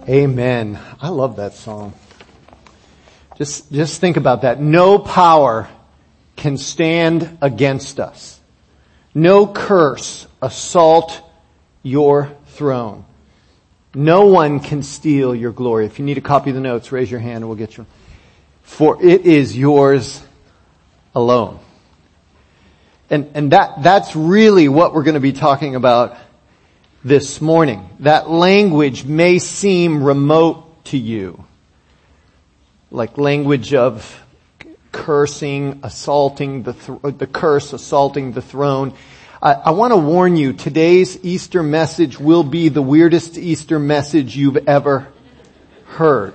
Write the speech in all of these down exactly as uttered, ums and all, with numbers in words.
Amen. I love that song. Just, just think about that. No power can stand against us. No curse assault your throne. No one can steal your glory. If you need a copy of the notes, raise your hand and we'll get you. For it is yours alone. And, and that, that's really what we're going to be talking about this morning. That language may seem remote to you. Like language of cursing, assaulting the, th- the curse, assaulting the throne. I, I want to warn you, today's Easter message will be the weirdest Easter message you've ever heard.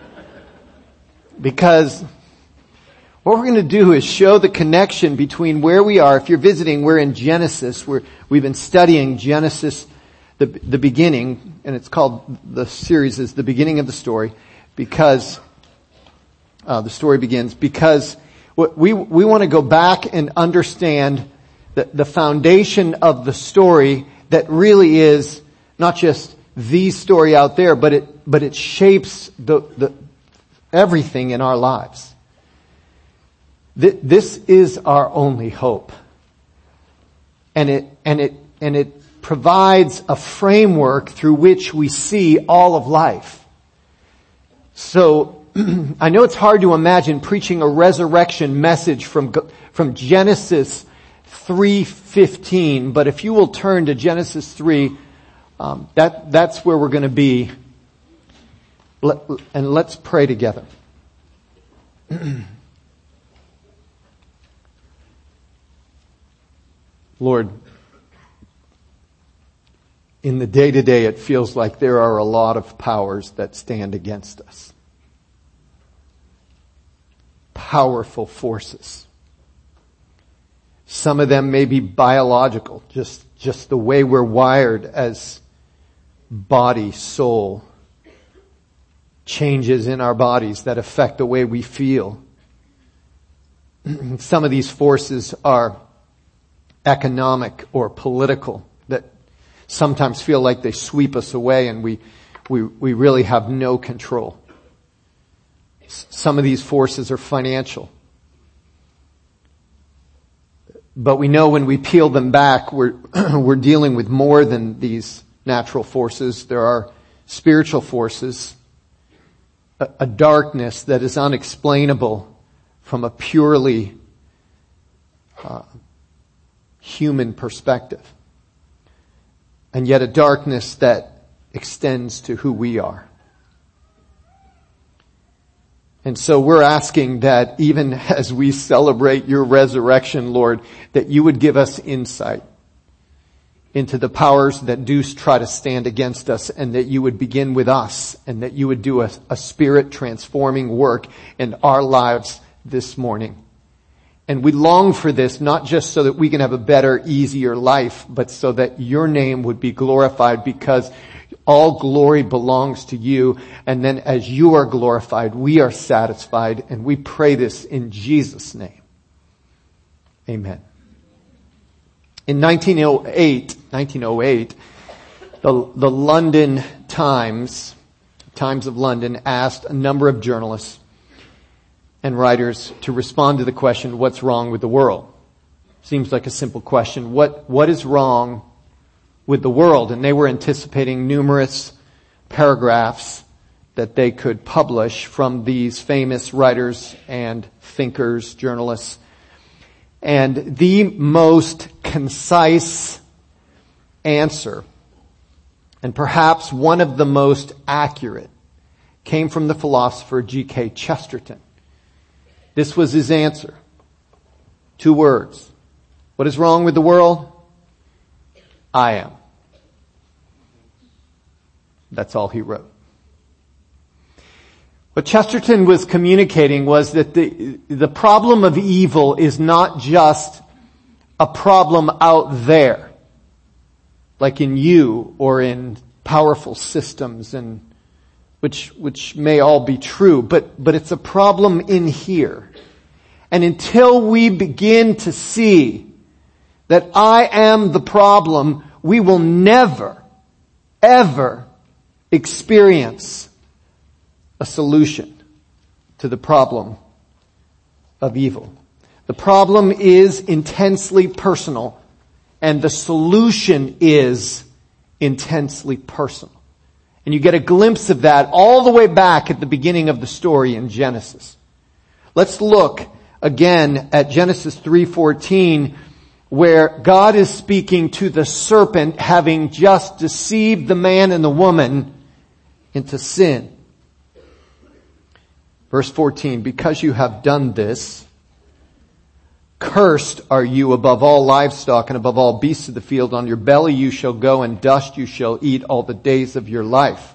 Because what we're going to do is show the connection between where we are. If you're visiting, we're in Genesis. We're, we've been studying Genesis, the, the beginning, and it's called, the series is The Beginning of the Story, because uh, the story begins, because we, we want to go back and understand the, the foundation of the story that really is not just the story out there, but it, but it shapes the, the, everything in our lives. This is our only hope. And it, and it, and it provides a framework through which we see all of life. So, I know it's hard to imagine preaching a resurrection message from, from Genesis three fifteen, but if you will turn to Genesis three, um, that, that's where we're going to be. Let, and let's pray together. Lord, in the day-to-day it feels like there are a lot of powers that stand against us. Powerful forces. Some of them may be biological, just, just the way we're wired as body, soul. Changes in our bodies that affect the way we feel. Some of these forces are economic or political, that sometimes feel like they sweep us away and we, we, we really have no control. Some of these forces are financial. But we know when we peel them back, we're, we're dealing with more than these natural forces. There are spiritual forces, a, a darkness that is unexplainable from a purely uh, human perspective. And yet a darkness that extends to who we are. And so we're asking that even as we celebrate your resurrection, Lord, that you would give us insight into the powers that do try to stand against us, and that you would begin with us, and that you would do a, a spirit transforming work in our lives this morning. And we long for this, not just so that we can have a better, easier life, but so that your name would be glorified, because all glory belongs to you. And then as you are glorified, we are satisfied. And we pray this in Jesus' name. Amen. In nineteen oh eight, the, the London Times, Times of London, asked a number of journalists and writers to respond to the question, what's wrong with the world? Seems like a simple question. What, what is wrong with the world? And they were anticipating numerous paragraphs that they could publish from these famous writers and thinkers, journalists. And the most concise answer, and perhaps one of the most accurate, came from the philosopher G K Chesterton. This was his answer. Two words. What is wrong with the world? I am. That's all he wrote. What Chesterton was communicating was that the, the problem of evil is not just a problem out there, like in you or in powerful systems, and which, which may all be true, but, but it's a problem in here. And until we begin to see that I am the problem, we will never, ever experience a solution to the problem of evil. The problem is intensely personal, and the solution is intensely personal. And you get a glimpse of that all the way back at the beginning of the story in Genesis. Let's look again at Genesis three fourteen, where God is speaking to the serpent having just deceived the man and the woman into sin. Verse fourteen, because you have done this, cursed are you above all livestock and above all beasts of the field. On your belly you shall go, and dust you shall eat all the days of your life.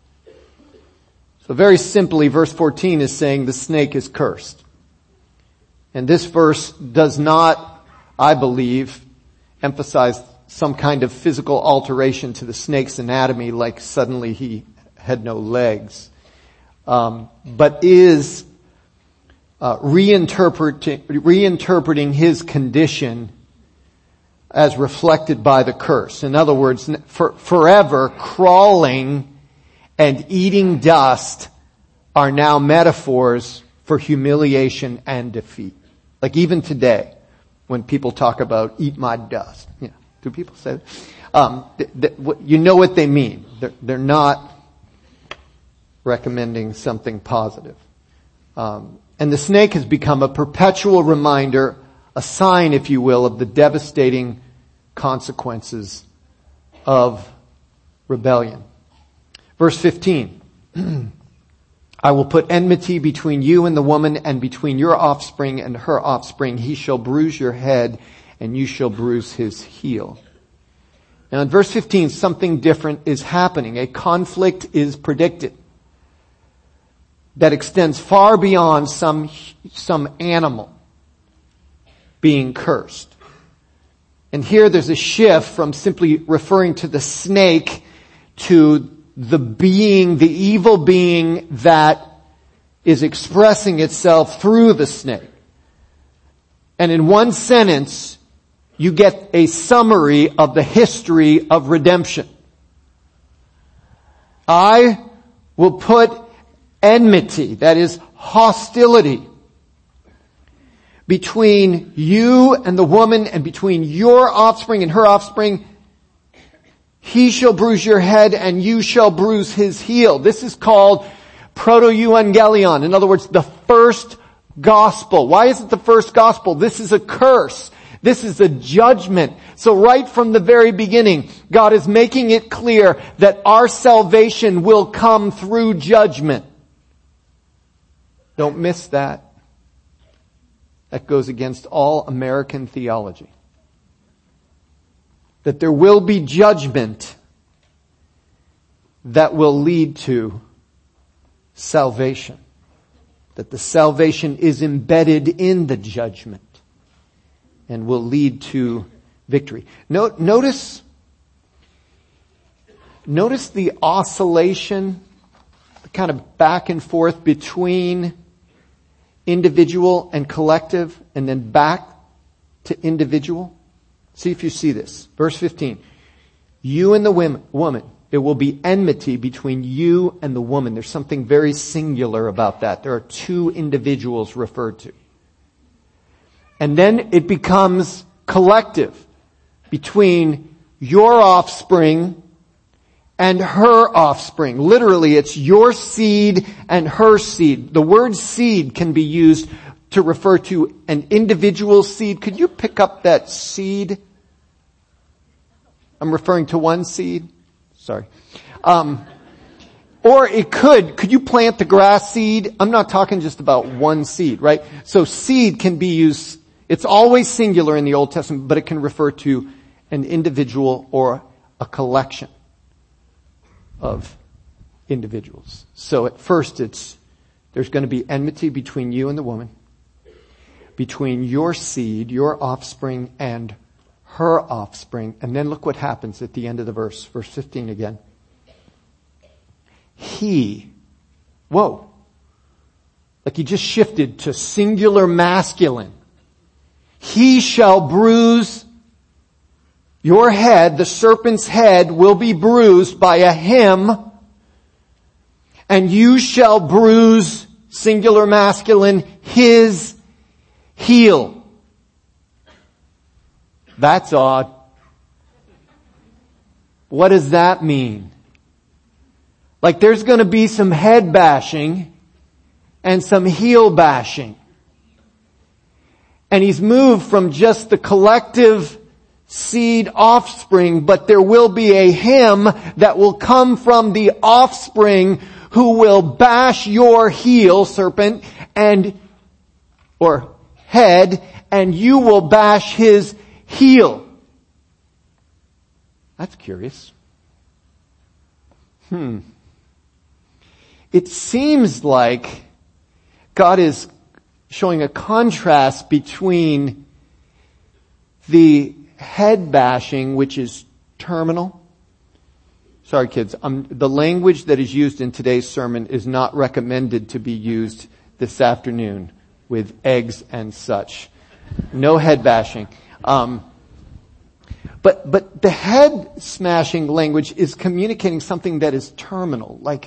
So very simply, verse fourteen is saying the snake is cursed. And this verse does not, I believe, emphasize some kind of physical alteration to the snake's anatomy, like suddenly he had no legs, um, but is uh, reinterpreting, reinterpreting his condition as reflected by the curse. In other words, for, forever crawling and eating dust are now metaphors for humiliation and defeat. Like even today, when people talk about eat my dust, you know, do people say that? Um, th- th- you know what they mean. They're, they're not recommending something positive. Um, and the snake has become a perpetual reminder, a sign, if you will, of the devastating consequences of rebellion. Verse fifteen. I will put enmity between you and the woman, and between your offspring and her offspring. He shall bruise your head, and you shall bruise his heel. Now in verse fifteen, something different is happening. A conflict is predicted that extends far beyond some, some animal being cursed. And here there's a shift from simply referring to the snake to the being, the evil being that is expressing itself through the snake. And in one sentence, you get a summary of the history of redemption. I will put enmity, that is hostility, between you and the woman, and between your offspring and her offspring. He shall bruise your head, and you shall bruise his heel. This is called proto-evangelion. In other words, the first gospel. Why is it the first gospel? This is a curse. This is a judgment. So right from the very beginning, God is making it clear that our salvation will come through judgment. Don't miss that. That goes against all American theology. That there will be judgment that will lead to salvation. That the salvation is embedded in the judgment and will lead to victory. Note, notice, notice the oscillation, the kind of back and forth between individual and collective, and then back to individual. See if you see this. Verse fifteen. You and the woman, there will be enmity between you and the woman. There's something very singular about that. There are two individuals referred to. And then it becomes collective between your offspring and her offspring. Literally, it's your seed and her seed. The word seed can be used to refer to an individual seed. Could you pick up that seed? I'm referring to one seed. Sorry. Um, or it could, could you plant the grass seed? I'm not talking just about one seed, right? So seed can be used, it's always singular in the Old Testament, but it can refer to an individual or a collection of individuals. So at first it's, there's going to be enmity between you and the woman, between your seed, your offspring, and her offspring. And then look what happens at the end of the verse, verse fifteen again. He, whoa, like he just shifted to singular masculine. He shall bruise your head, the serpent's head will be bruised by a him and you shall bruise, singular masculine, his heel. That's odd. What does that mean? Like there's going to be some head bashing and some heel bashing. And he's moved from just the collective seed offspring, but there will be a him that will come from the offspring who will bash your heel, serpent, and, or head, and you will bash his heel. That's curious. Hmm. It seems like God is showing a contrast between the head bashing, which is terminal. Sorry kids, um, the language that is used in today's sermon is not recommended to be used this afternoon with eggs and such. No head bashing. Um, but, but the head smashing language is communicating something that is terminal, like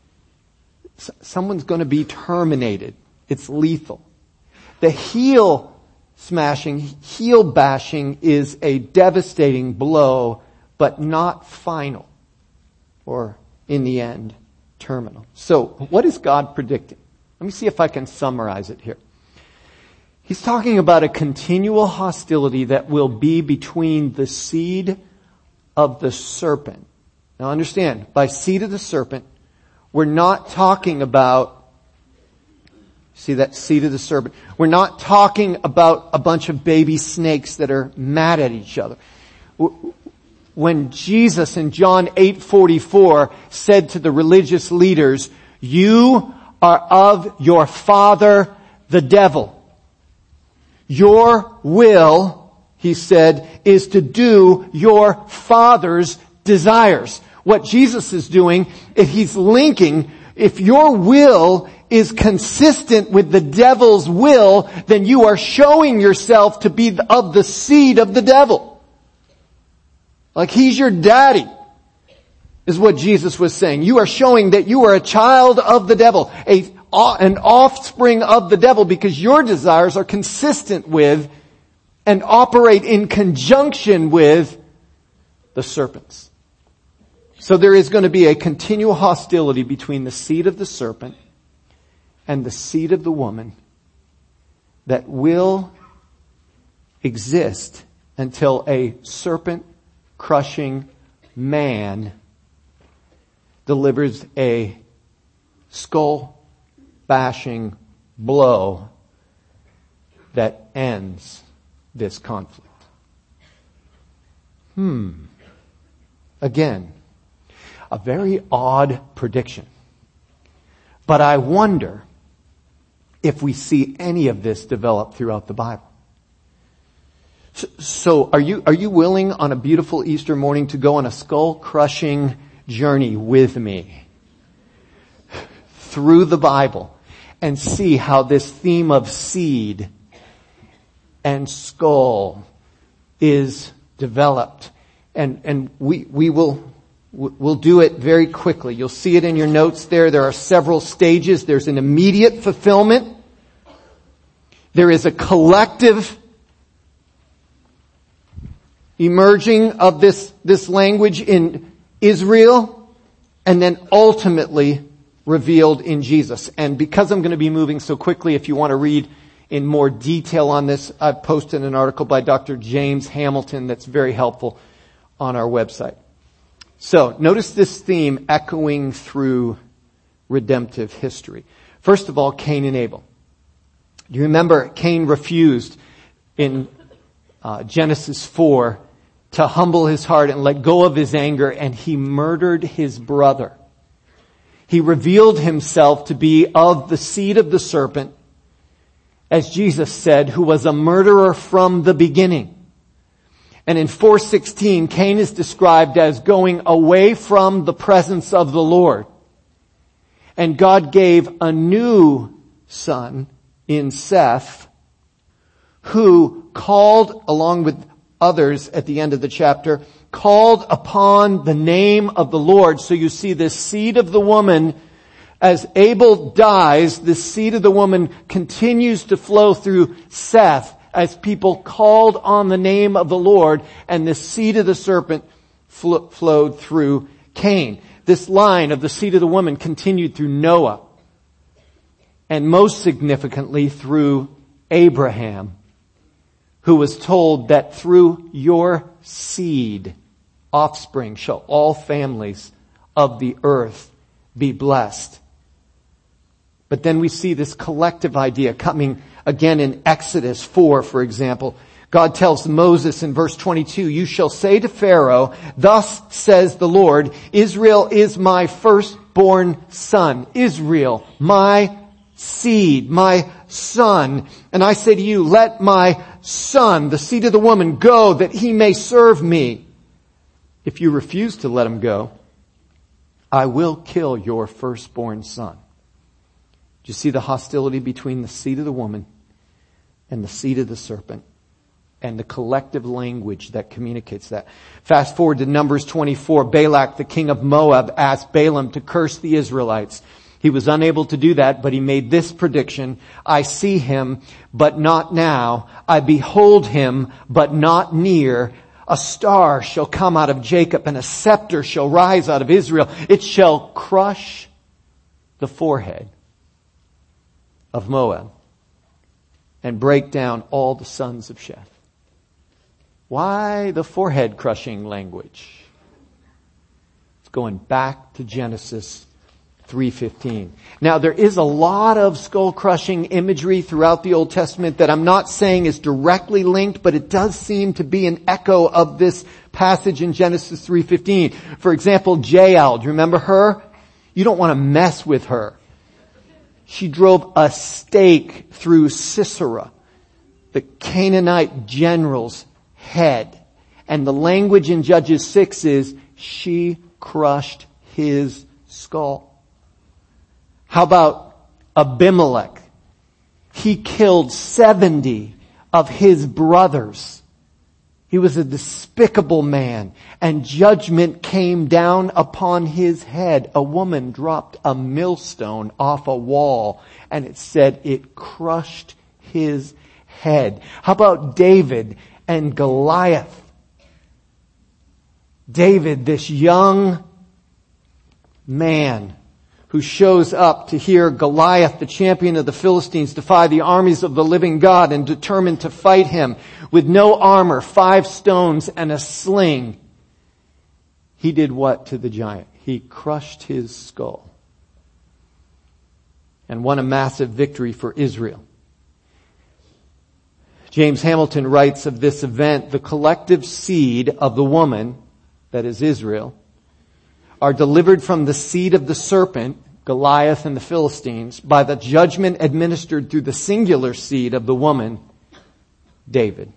s- someone's going to be terminated. It's lethal. The heel smashing, heel bashing is a devastating blow, but not final, or in the end, terminal. So, what is God predicting? Let me see if I can summarize it here. He's talking about a continual hostility that will be between the seed of the serpent. Now understand, by seed of the serpent, we're not talking about See that seed of the serpent. We're not talking about a bunch of baby snakes that are mad at each other. When Jesus in John eight forty-four said to the religious leaders, you are of your father, the devil. Your will, he said, is to do your father's desires. What Jesus is doing, if he's linking, if your will is consistent with the devil's will, then you are showing yourself to be of the seed of the devil. Like he's your daddy, is what Jesus was saying. You are showing that you are a child of the devil, a, an offspring of the devil, because your desires are consistent with and operate in conjunction with the serpent's. So there is going to be a continual hostility between the seed of the serpent and the seed of the woman that will exist until a serpent-crushing man delivers a skull-bashing blow that ends this conflict. Hmm. Again, a very odd prediction. But I wonder if we see any of this develop throughout the Bible. So, so are you, are you willing on a beautiful Easter morning to go on a skull-crushing journey with me through the Bible and see how this theme of seed and skull is developed? And, and we, we will, we'll do it very quickly. You'll see it in your notes there. There are several stages. There's an immediate fulfillment. There is a collective emerging of this, this language in Israel, and then ultimately revealed in Jesus. And because I'm going to be moving so quickly, if you want to read in more detail on this, I've posted an article by Doctor James Hamilton that's very helpful on our website. So, notice this theme echoing through redemptive history. First of all, Cain and Abel. Do you remember Cain refused in uh, Genesis four to humble his heart and let go of his anger, and he murdered his brother. He revealed himself to be of the seed of the serpent, as Jesus said, who was a murderer from the beginning. And in four sixteen, Cain is described as going away from the presence of the Lord. And God gave a new son in Seth, who called, along with others at the end of the chapter, called upon the name of the Lord. So you see this seed of the woman As Abel dies, the seed of the woman continues to flow through Seth as people called on the name of the Lord, and the seed of the serpent fl- flowed through Cain. This line of the seed of the woman continued through Noah, and most significantly through Abraham, who was told that through your seed, offspring, shall all families of the earth be blessed. But then we see this collective idea coming again in Exodus four, for example. God tells Moses in verse twenty-two, you shall say to Pharaoh, thus says the Lord, Israel is my firstborn son. Israel, my seed, my son. And I say to you, let my son, the seed of the woman, go that he may serve me. If you refuse to let him go, I will kill your firstborn son. Do you see the hostility between the seed of the woman and the seed of the serpent, and the collective language that communicates that? Fast forward to Numbers twenty-four. Balak, the king of Moab, asked Balaam to curse the Israelites. He was unable to do that, but he made this prediction. I see him, but not now. I behold him, but not near. A star shall come out of Jacob, and a scepter shall rise out of Israel. It shall crush the forehead of Moab and break down all the sons of Sheth. Why the forehead crushing language? It's going back to Genesis three fifteen. Now there is a lot of skull crushing imagery throughout the Old Testament that I'm not saying is directly linked, but it does seem to be an echo of this passage in Genesis three fifteen. For example, Jael, do you remember her? You don't want to mess with her. She drove a stake through Sisera, the Canaanite general's head. And the language in Judges six is, she crushed his skull. How about Abimelech? He killed seventy of his brothers. He was a despicable man, and judgment came down upon his head. A woman dropped a millstone off a wall, and it said it crushed his head. How about David and Goliath? David, this young man who shows up to hear Goliath, the champion of the Philistines, defy the armies of the living God and determined to fight him with no armor, five stones, and a sling. He did what to the giant? He crushed his skull and won a massive victory for Israel. James Hamilton writes of this event, the collective seed of the woman, that is Israel, are delivered from the seed of the serpent, Goliath and the Philistines, by the judgment administered through the singular seed of the woman, David.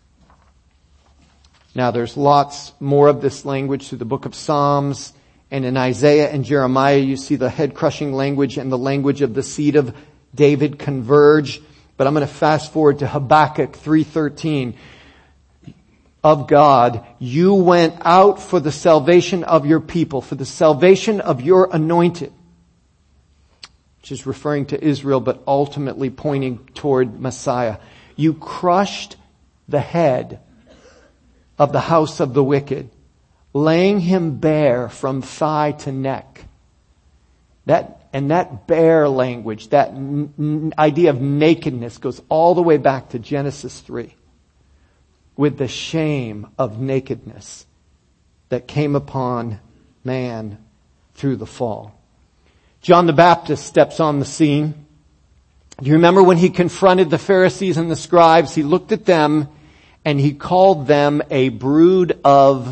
Now there's lots more of this language through the book of Psalms, and in Isaiah and Jeremiah you see the head-crushing language and the language of the seed of David converge. But I'm going to fast forward to Habakkuk three thirteen. Of God, you went out for the salvation of your people, for the salvation of your anointed, which is referring to Israel, but ultimately pointing toward Messiah. You crushed the head of the house of the wicked, laying him bare from thigh to neck. That, and that bare language, that n- n- idea of nakedness goes all the way back to Genesis three. With the shame of nakedness that came upon man through the fall. John the Baptist steps on the scene. Do you remember when he confronted the Pharisees and the scribes? He looked at them and he called them a brood of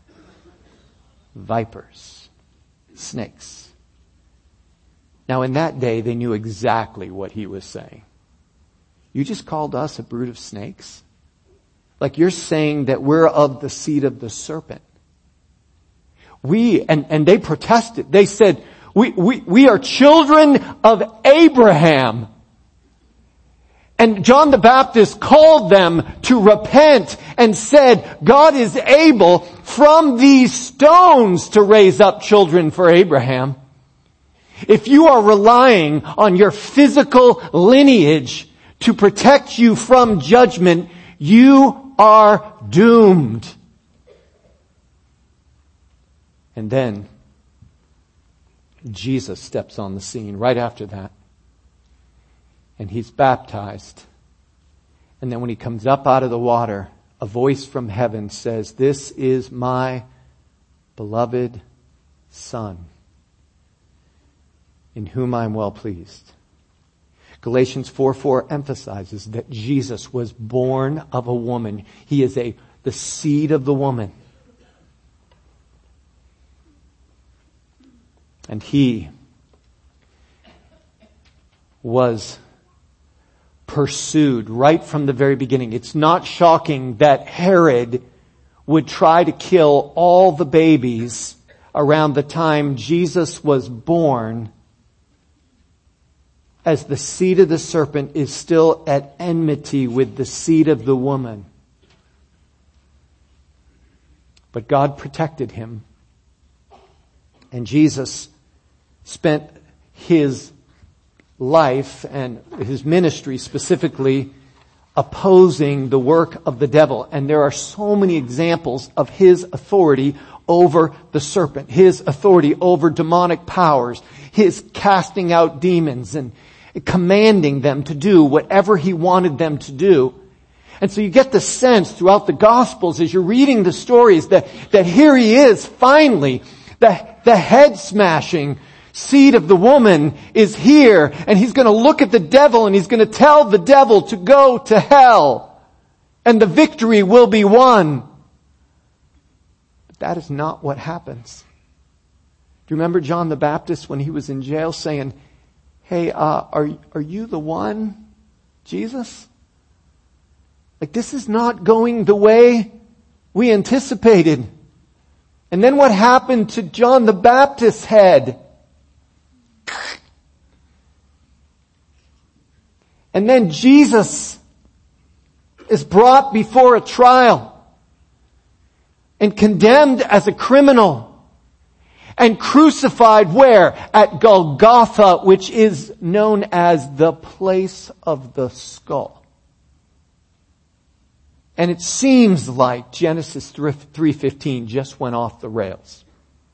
vipers, snakes. Now in that day they knew exactly what he was saying. You just called us a brood of snakes? Like you're saying that we're of the seed of the serpent. We, and, and they protested. They said, we, we, we are children of Abraham. And John the Baptist called them to repent and said, God is able from these stones to raise up children for Abraham. if you are relying on your physical lineage to protect you from judgment, you are doomed. And then Jesus steps on the scene right after that. And he's baptized. And then when he comes up out of the water, a voice from heaven says, "This is my beloved Son, in whom I am well pleased." Galatians four four emphasizes that Jesus was born of a woman. He is a the seed of the woman. And he was pursued right from the very beginning. It's not shocking that Herod would try to kill all the babies around the time Jesus was born, as the seed of the serpent is still at enmity with the seed of the woman. But God protected him. And Jesus spent his life and his ministry specifically opposing the work of the devil. And there are so many examples of his authority over the serpent, his authority over demonic powers, his casting out demons and commanding them to do whatever he wanted them to do. And so you get the sense throughout the Gospels as you're reading the stories that, that here he is finally, the, the head smashing seed of the woman is here, and he's going to look at the devil and he's going to tell the devil to go to hell, and the victory will be won. But that is not what happens. Do you remember John the Baptist when he was in jail saying, "Hey, uh, are, are you the one, Jesus? Like, this is not going the way we anticipated." And then what happened to John the Baptist's head? And then Jesus is brought before a trial and condemned as a criminal and crucified where? At Golgotha, which is known as the place of the skull. And it seems like Genesis three fifteen just went off the rails.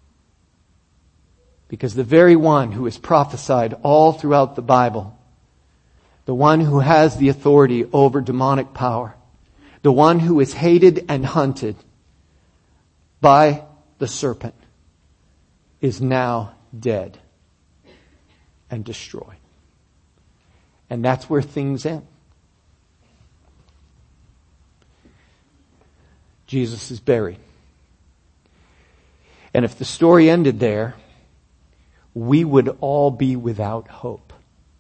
Because the very one who is prophesied all throughout the Bible, the one who has the authority over demonic power, the one who is hated and hunted by the serpent, is now dead and destroyed. And that's where things end. Jesus is buried. And if the story ended there, we would all be without hope.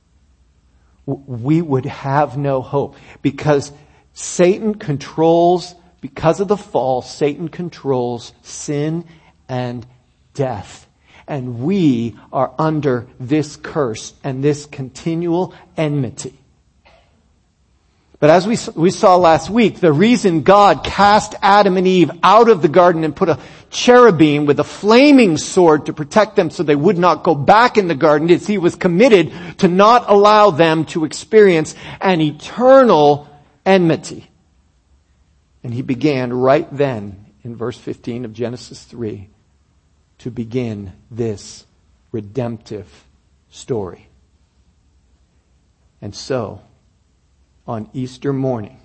We would have no hope because Satan controls, because of the fall, Satan controls sin and death. And we are under this curse and this continual enmity. But as we we saw last week, the reason God cast Adam and Eve out of the garden and put a cherubim with a flaming sword to protect them so they would not go back in the garden is he was committed to not allow them to experience an eternal enmity. And he began right then in verse fifteen of Genesis three to begin this redemptive story. And so, on Easter morning,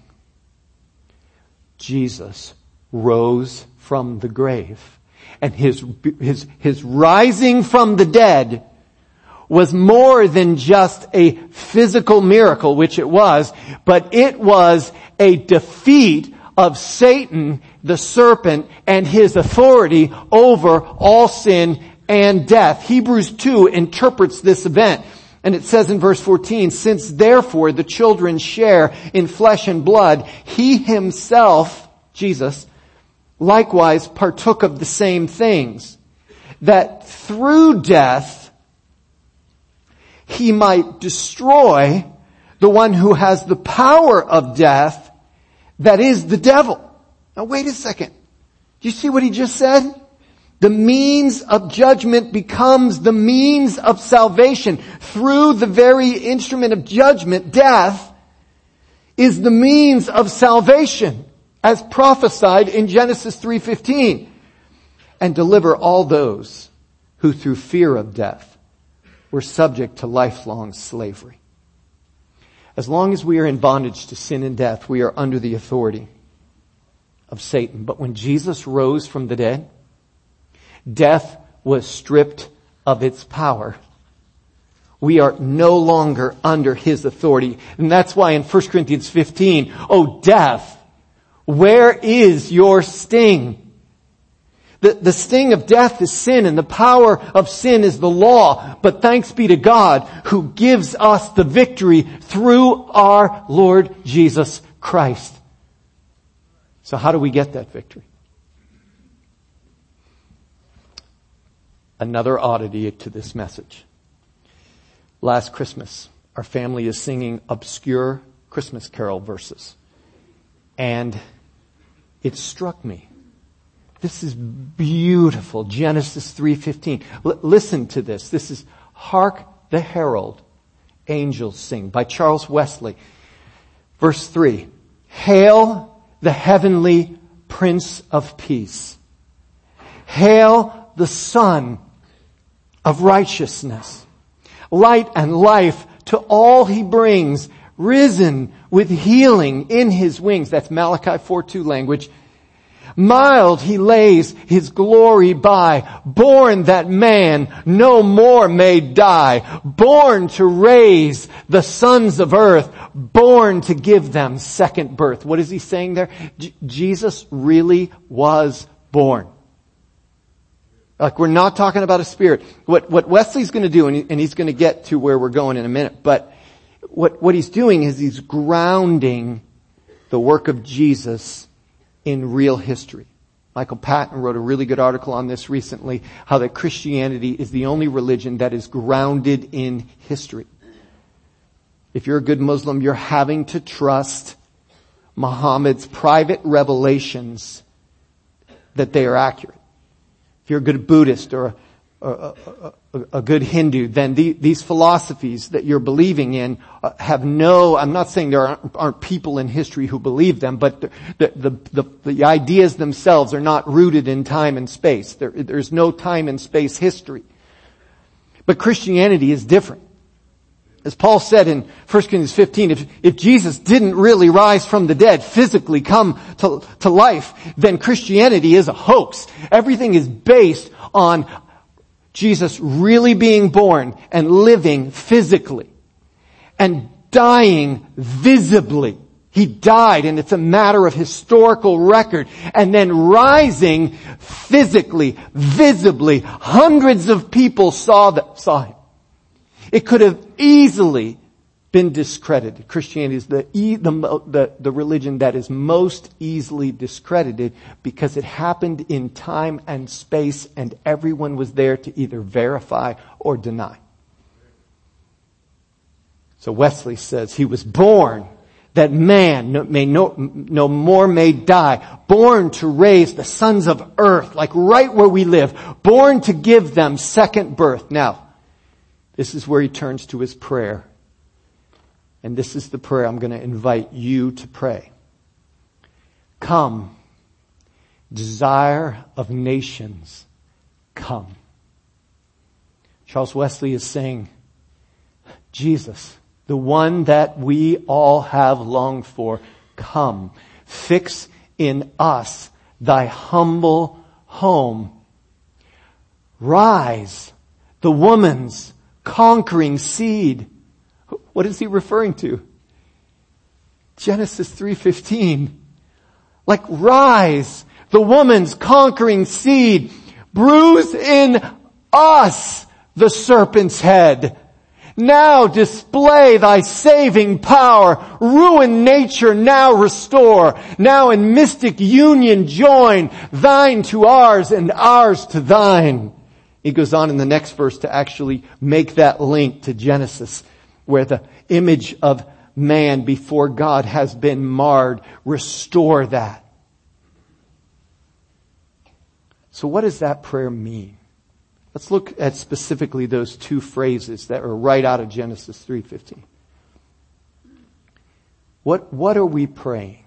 Jesus rose from the grave. And his, his, his rising from the dead was more than just a physical miracle, which it was, but it was a defeat of Satan, the serpent, and his authority over all sin and death. Hebrews two interprets this event. And it says in verse fourteen, "Since therefore the children share in flesh and blood, he himself," Jesus, "likewise partook of the same things, that through death he might destroy the one who has the power of death, that is the devil." Now wait a second. Do you see what he just said? The means of judgment becomes the means of salvation. Through the very instrument of judgment, death is the means of salvation, as prophesied in Genesis three fifteen, and deliver all those who through fear of death were subject to lifelong slavery. As long as we are in bondage to sin and death, we are under the authority of Satan. But when Jesus rose from the dead, death was stripped of its power. We are no longer under his authority. And that's why in First Corinthians fifteen, oh death, where is your sting? The, the sting of death is sin, and the power of sin is the law. But thanks be to God who gives us the victory through our Lord Jesus Christ. So how do we get that victory? Another oddity to this message. Last Christmas, our family is singing obscure Christmas carol verses. And it struck me. This is beautiful. Genesis three fifteen. L- listen to this. This is Hark the Herald Angels Sing by Charles Wesley. Verse three. Hail the heavenly Prince of Peace. Hail the Son of righteousness. Light and life to all he brings, risen with healing in his wings. That's Malachi four two language. Mild he lays his glory by, born that man no more may die, born to raise the sons of earth, born to give them second birth. What is he saying there? J- Jesus really was born. Like, we're not talking about a spirit. What, what Wesley's going to do, and, he, and he's going to get to where we're going in a minute, but what, what he's doing is he's grounding the work of Jesus in real history. Michael Patton wrote a really good article on this recently, how that Christianity is the only religion that is grounded in history. If you're a good Muslim, you're having to trust Muhammad's private revelations that they are accurate. If you're a good Buddhist or a, a, a, a good Hindu, then the, these philosophies that you're believing in have no, I'm not saying there aren't, aren't people in history who believe them, but the, the, the, the ideas themselves are not rooted in time and space. There, there's no time and space history. But Christianity is different. As Paul said in First Corinthians fifteen, if, if Jesus didn't really rise from the dead, physically come to, to life, then Christianity is a hoax. Everything is based on Jesus really being born and living physically and dying visibly. He died, and it's a matter of historical record, and then rising physically, visibly. Hundreds of people saw that, saw him. It could have easily been discredited. Christianity is the, the, the, the religion that is most easily discredited because it happened in time and space, and everyone was there to either verify or deny. So Wesley says he was born that man no, may no, no more may die, born to raise the sons of earth, like right where we live, born to give them second birth. Now, this is where he turns to his prayer. And this is the prayer I'm going to invite you to pray. Come, desire of nations, come. Charles Wesley is saying, Jesus, the one that we all have longed for, come. Fix in us thy humble home. Rise, the woman's conquering seed. What is he referring to? Genesis three fifteen. Like, rise, the woman's conquering seed. Bruise in us the serpent's head. Now display thy saving power. Ruin nature, now restore. Now in mystic union join. Thine to ours and ours to thine. He goes on in the next verse to actually make that link to Genesis, where the image of man before God has been marred. Restore that. So what does that prayer mean? Let's look at specifically those two phrases that are right out of Genesis three fifteen. What, what are we praying?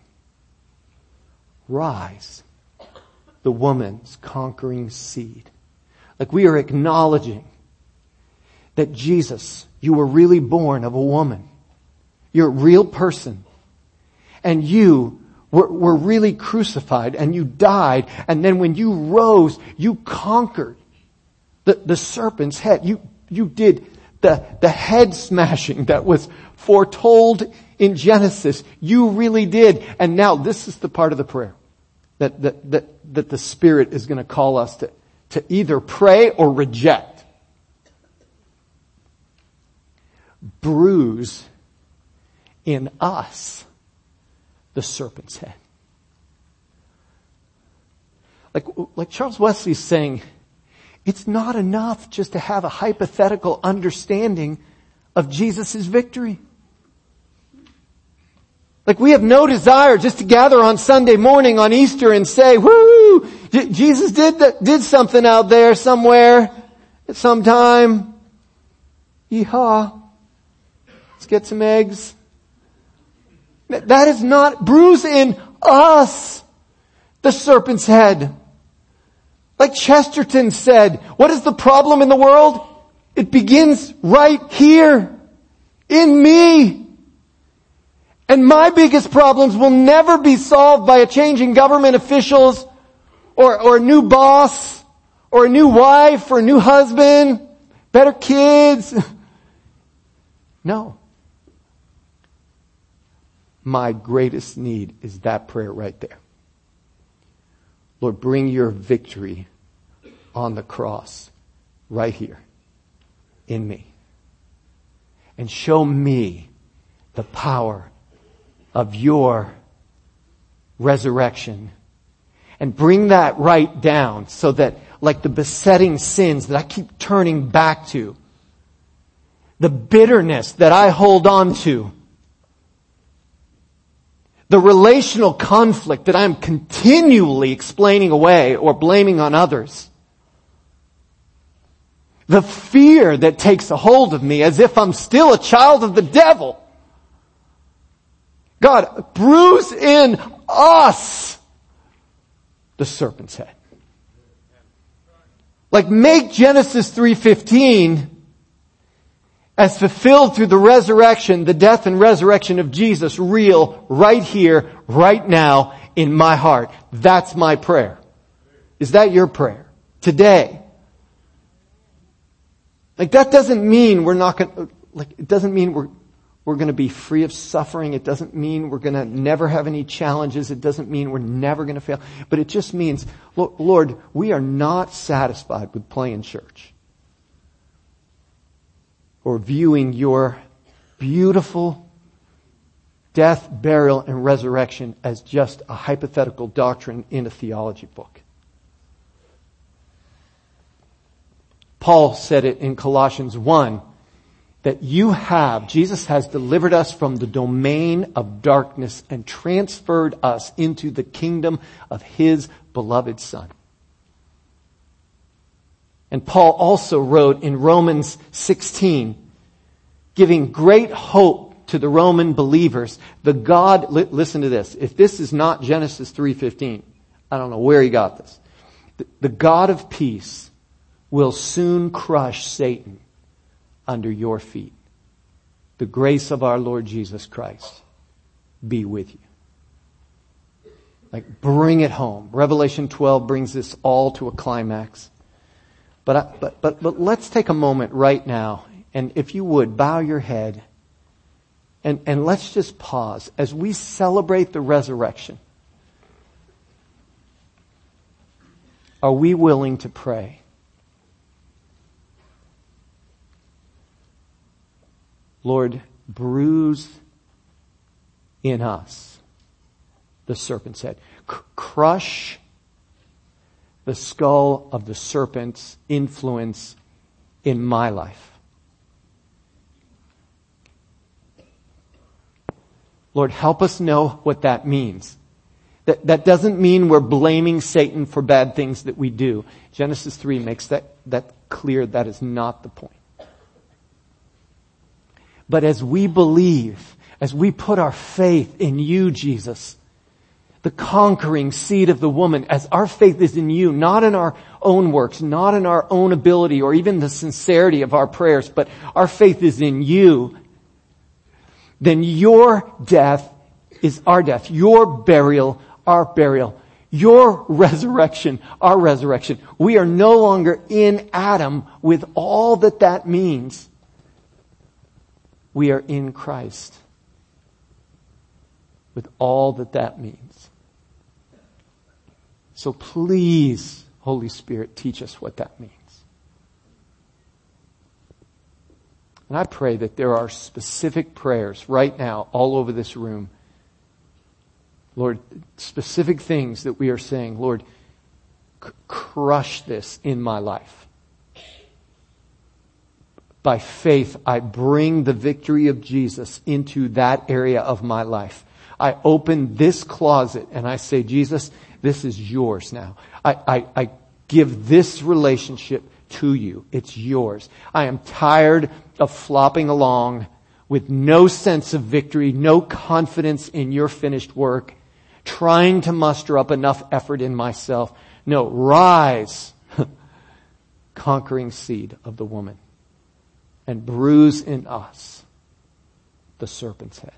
Rise, the woman's conquering seed. Like we are acknowledging that Jesus, you were really born of a woman. You're a real person. And you were, were really crucified and you died. And then when you rose, you conquered the, the serpent's head. You, you did the, the head smashing that was foretold in Genesis. You really did. And now this is the part of the prayer that, that, that, that the Spirit is going to call us to, to either pray or reject. Bruise in us the serpent's head. Like, like Charles Wesley's saying, it's not enough just to have a hypothetical understanding of Jesus' victory. Like we have no desire just to gather on Sunday morning on Easter and say, woo, J- Jesus did that, did something out there somewhere at some time. Yeehaw. Let's get some eggs. That is not, bruise in us the serpent's head. Like Chesterton said, what is the problem in the world? It begins right here in me. And my biggest problems will never be solved by a change in government officials or, or a new boss or a new wife or a new husband, better kids. No. My greatest need is that prayer right there. Lord, bring your victory on the cross right here in me. And show me the power of your resurrection. And bring that right down so that, like the besetting sins that I keep turning back to, the bitterness that I hold on to, the relational conflict that I'm continually explaining away or blaming on others, the fear that takes a hold of me as if I'm still a child of the devil. God, bruise in us the serpent's head. Like make Genesis three fifteen as fulfilled through the resurrection, the death and resurrection of Jesus, real right here, right now in my heart. That's my prayer. Is that your prayer? Today. Like that doesn't mean we're not going to, like it doesn't mean we're we're going to be free of suffering. It doesn't mean we're going to never have any challenges. It doesn't mean we're never going to fail. But it just means, Lord, we are not satisfied with playing church or viewing your beautiful death, burial, and resurrection as just a hypothetical doctrine in a theology book. Paul said it in Colossians one, that you have, Jesus has delivered us from the domain of darkness and transferred us into the kingdom of His beloved Son. And Paul also wrote in Romans sixteen, giving great hope to the Roman believers, the God, li- listen to this, if this is not Genesis three fifteen, I don't know where he got this. The, the God of peace will soon crush Satan under your feet. The grace of our Lord Jesus Christ be with you. Like, bring it home. Revelation twelve brings this all to a climax. But, I, but, but, but let's take a moment right now, and if you would, bow your head, and, and let's just pause as we celebrate the resurrection. Are we willing to pray? Lord, bruise in us the serpent's head. C- crush the skull of the serpent's influence in my life. Lord, help us know what that means. That, that doesn't mean we're blaming Satan for bad things that we do. Genesis three makes that, that clear. That is not the point. But as we believe, as we put our faith in you, Jesus, the conquering seed of the woman, as our faith is in you, not in our own works, not in our own ability or even the sincerity of our prayers, but our faith is in you, then your death is our death. Your burial, our burial. Your resurrection, our resurrection. We are no longer in Adam with all that that means. We are in Christ with all that that means. So please, Holy Spirit, teach us what that means. And I pray that there are specific prayers right now all over this room. Lord, specific things that we are saying, Lord, c- crush this in my life. By faith, I bring the victory of Jesus into that area of my life. I open this closet and I say, Jesus, this is yours now. I, I, I give this relationship to you. It's yours. I am tired of flopping along with no sense of victory, no confidence in your finished work, trying to muster up enough effort in myself. No, rise, conquering seed of the woman, and bruise in us the serpent's head.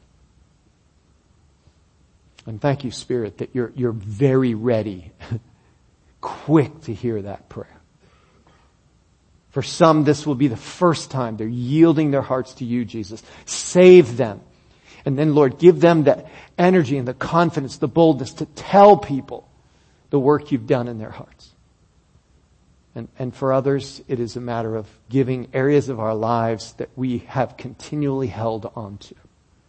And thank you, Spirit, that you're, you're very ready, quick to hear that prayer. For some, this will be the first time they're yielding their hearts to you, Jesus. Save them. And then, Lord, give them the energy and the confidence, the boldness to tell people the work you've done in their hearts. And, and for others, it is a matter of giving areas of our lives that we have continually held on to.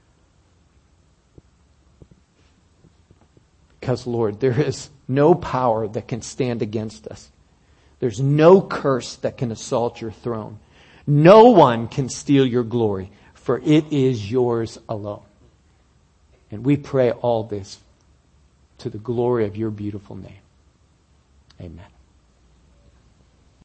Because, Lord, there is no power that can stand against us. There's no curse that can assault your throne. No one can steal your glory, for it is yours alone. And we pray all this to the glory of your beautiful name. Amen.